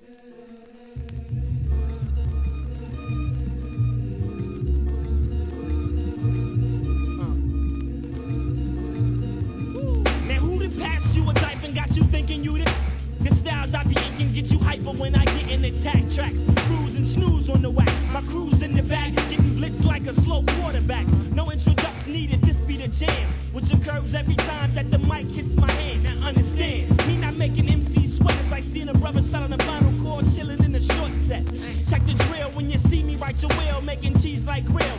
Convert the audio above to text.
Man, who done passed you a diaper and got you thinking you the styles I be inking get you hyper when I get in attack tracks. Cruise and snooze on the whack. My crew's in the back, getting blitzed like a slow quarterback. No introduction needed, this be the jam. Which occurs every time that the mic hits my hand. Now understand, me not making MC sweat. It's like seeing a brother shot on a final chord, chilling in a short set. Check the drill when you see me write your will, making cheese like grill.